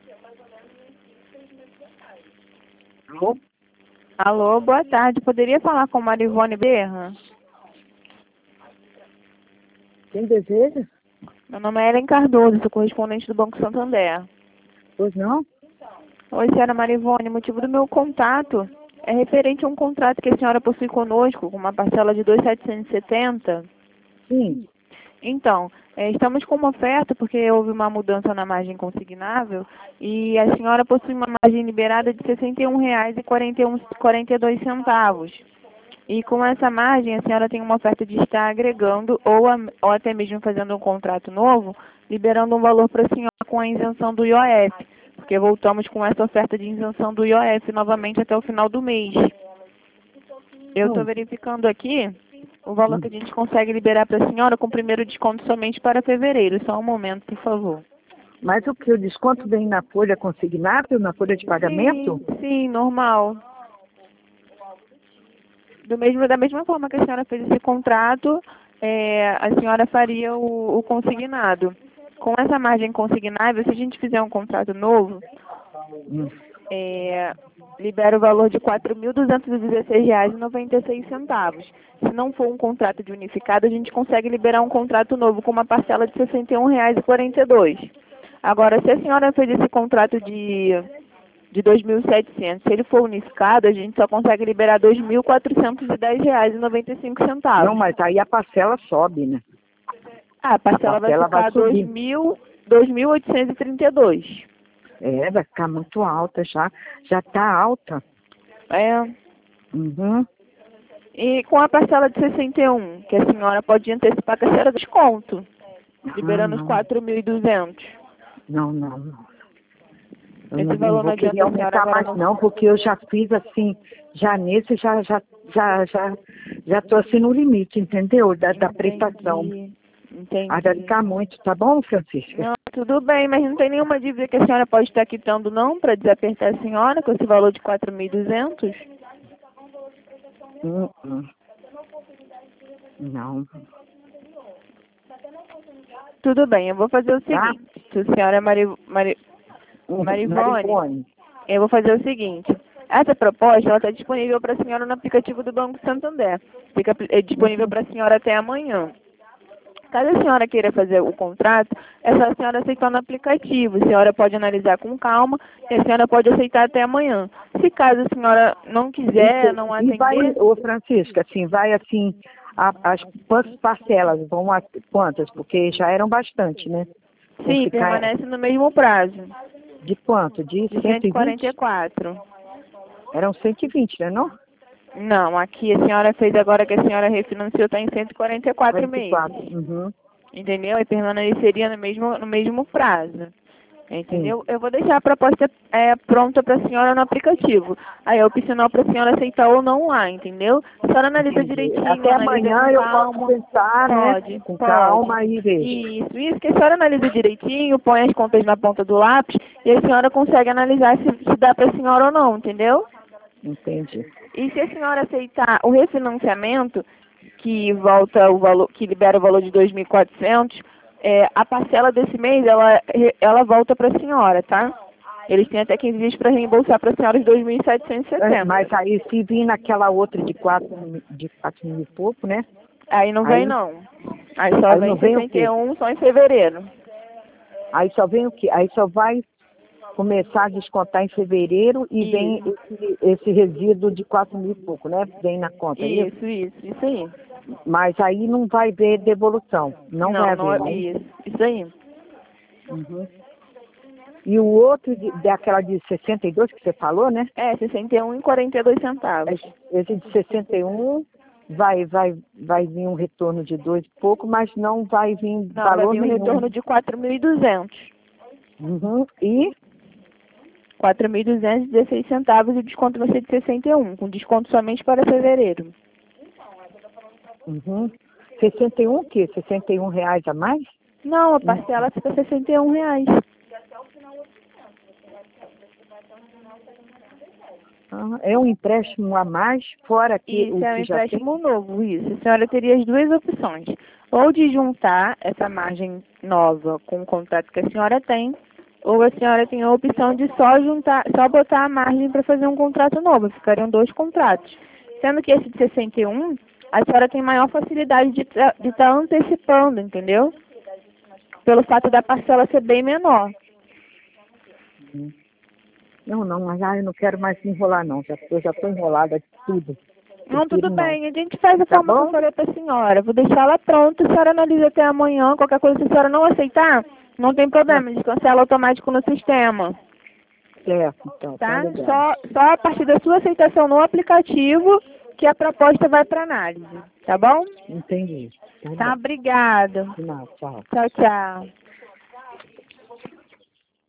Alô? Alô, boa tarde. Poderia falar com Marivone Berra? Quem deseja? Meu nome é Ellen Cardoso, sou correspondente do Banco Santander. Pois não? Oi, senhora Marivone. O motivo do meu contato é referente a um contrato que a senhora possui conosco, com uma parcela de 2.770. Sim. Então, estamos com uma oferta porque houve uma mudança na margem consignável e a senhora possui uma margem liberada de R$ 61,42. E com essa margem, a senhora tem uma oferta de estar agregando ou até mesmo fazendo um contrato novo, liberando um valor para a senhora com a isenção do IOF, porque voltamos com essa oferta de isenção do IOF novamente até o final do mês. Eu estou verificando aqui o valor que a gente consegue liberar para a senhora com o primeiro desconto somente para fevereiro. Só um momento, por favor. Mas o que? O desconto vem na folha consignável, na folha de pagamento? Sim, normal. Da mesma forma que a senhora fez esse contrato, a senhora faria o consignado. Com essa margem consignável, se a gente fizer um contrato novo, libera o valor de R$ 4.216,96. Se não for um contrato de unificado, a gente consegue liberar um contrato novo com uma parcela de R$ 61,42. Agora, se a senhora fez esse contrato de 2.700, se ele for unificado, a gente só consegue liberar R$ 2.410,95. Não, mas aí a parcela sobe, né? A parcela vai ficar subir. 2.832. Vai ficar muito alta já. Já está alta. Uhum. E com a parcela de 61, que a senhora pode antecipar que a senhora desconto, liberando os 4.200. Não. Eu Esse não valor não vou adianta querer a senhora aumentar agora mais não, porque eu já fiz assim, já nesse, já estou assim no limite, entendeu? Da prestação. Entendi. Vai ficar muito, tá bom, Francisca? Não, tudo bem, mas não tem nenhuma dívida que a senhora pode estar quitando não, para desapertar a senhora com esse valor de 4.200? Não. Tudo bem, eu vou fazer o seguinte. Se a senhora Marivone, eu vou fazer o seguinte. Essa proposta ela está disponível para a senhora no aplicativo do Banco Santander. Fica disponível para a senhora até amanhã. Caso a senhora queira fazer o contrato, é só a senhora aceitar no aplicativo. A senhora pode analisar com calma e a senhora pode aceitar até amanhã. Se caso a senhora não quiser, não atender... E vai, ô Francisca, assim, vai assim, as parcelas vão a quantas? Porque já eram bastante, né? Sim, permanece no mesmo prazo. De quanto? De 144. Eram 120, né, não? Não, aqui a senhora fez agora que a senhora refinanciou, está em 144 meses. Uhum. Entendeu? E permaneceria no mesmo prazo. Entendeu? Sim. Eu vou deixar a proposta pronta para a senhora no aplicativo. Aí é opcional para a senhora aceitar ou não lá, entendeu? A senhora analisa direitinho. Até amanhã eu posso pensar, né? Com calma e ver. Isso, que a senhora analisa direitinho, põe as contas na ponta do lápis e a senhora consegue analisar se dá para a senhora ou não, entendeu? Entendi. E se a senhora aceitar o refinanciamento, que volta o valor, que libera o valor de 2.400, a parcela desse mês ela volta para a senhora, tá? Eles têm até 15 dias para reembolsar para a senhora os 2.770. Mas aí se vir naquela outra de 4 mil e pouco, né? Aí não vem não. Aí só vem 61 só em fevereiro. Aí só vem o quê? Aí só vai começar a descontar em fevereiro e vem esse resíduo de 4 mil e pouco, né? Vem na conta. Isso aí. Mas aí não vai ver devolução. Não vai haver, né? Isso aí. Uhum. E o outro, daquela de 62 que você falou, né? 61,42. Esse de 61 vai vir um retorno de 2 e pouco, mas não vai vir valor nenhum. Vai vir um retorno de 4.200. Uhum. E? 4.216 centavos e o desconto vai ser de 61, com desconto somente para fevereiro. Uhum. 61 o quê? 61 reais a mais? Não, a parcela fica R$ 61 reais. É um empréstimo a mais, fora que isso, é um empréstimo novo, isso. A senhora teria as duas opções. Ou de juntar essa margem nova com o contrato que a senhora tem, ou a senhora tem a opção de só botar a margem para fazer um contrato novo. Ficariam 2 contratos. Sendo que esse de 61, a senhora tem maior facilidade de estar antecipando, entendeu? Pelo fato da parcela ser bem menor. Não, mas eu não quero mais me enrolar, não. Eu já estou enrolada de tudo. Não, tudo bem. A gente faz a forma que eu falei para a senhora. Vou deixar ela pronta. A senhora analisa até amanhã. Qualquer coisa, se a senhora não aceitar, não tem problema. A gente cancela automático no sistema. Certo, então. Tá? Só a partir da sua aceitação no aplicativo que a proposta vai para análise. Tá bom? Entendi. Tá, obrigada. Não, tchau. Tchau, tchau.